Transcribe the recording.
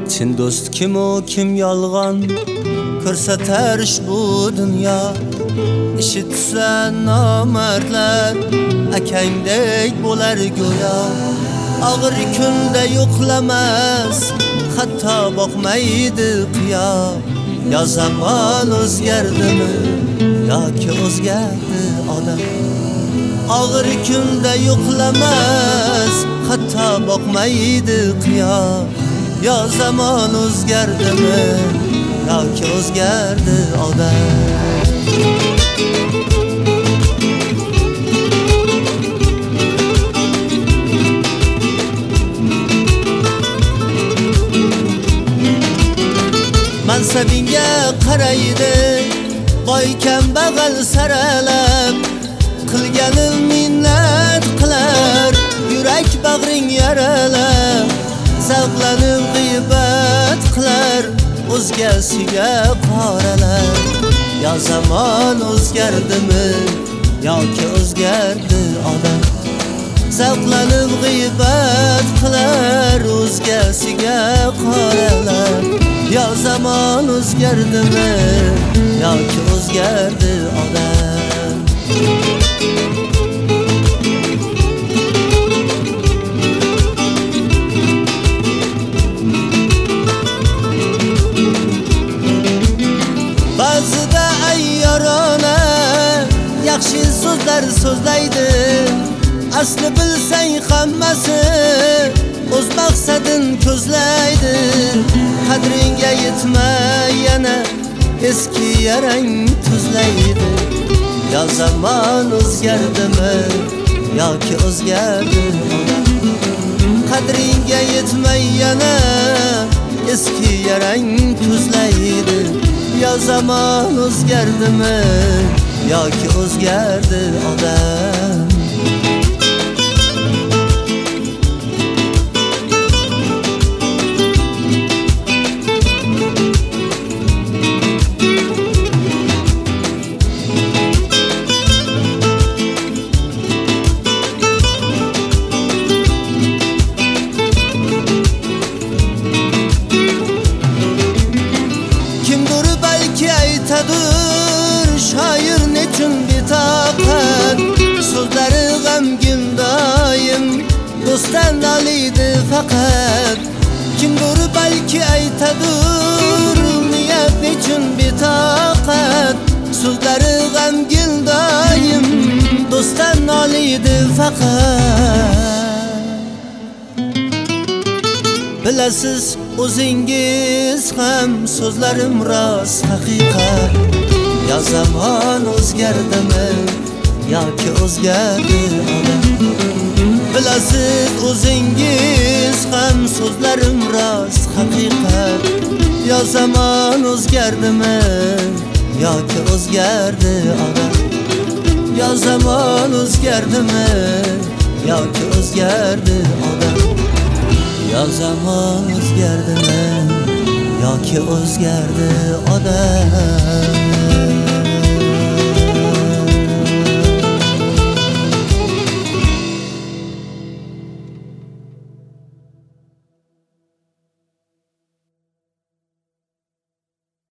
Chin do'st kim u kim yolg'on ko'rsatar bu dunyo. Ishitsa nomardlar akangdek bo'lar go'yo. Og'ir kunda yo'qlamas hatto boqmaydi qiyo. Ya zamon o'zgardimi yoki o'zgardi odam? Og'ir kunda yo'qlamas hatto boqmaydi qiyo. Ya zamon o'zgardimi yoki o'zgardi odam? Mansabinga qaraydi boy kambag'al saralab, qilganim minnat qilar yurak bag'ring yaralab. Zavqlanib g'iybat qilar o'zgasiga qoralar. Ya zamon o'zgardimi yoki o'zgardi odam? Zavqlanib g'iybat qilar o'zgasiga qoralar. Ya zamon o'zgardimi yoki o'zgardi odam? Ba'zida ayyorona yaxshi so'zlar so'zlaydi. Asli bilsang hammasi o'z maqsadin ko'zlaydi. Qadringga yetmay yana eski yarang tuzlaydi. Ya zamon o'zgardimi yoki o'zgardi odam? Qadringga yetmay yana eski yarang tuzlaydi. Ya zamon o'zgardimi yoki o'zgardi odam? Shoir nechun betoqat, so'zlari g'amgin doim do'stdan oliydi faqat. Kimdir balki aytadur niyat nechun betoqat, so'zlari g'amgin doim do'stdan oliydi faqat. Bilasiz o'zingiz ham so'zlarim rost haqiqat. Ya zamon o'zgardimi yoki o'zgardi odam? Bilasiz o'zingiz ham so'zlarim rost haqiqat. Ya zamon o'zgardimi yoki o'zgardi odam? Ya zamon o'zgardimi yoki o'zgardi odam? Ya zamon o'zgardimi yoki o'zgardi odam?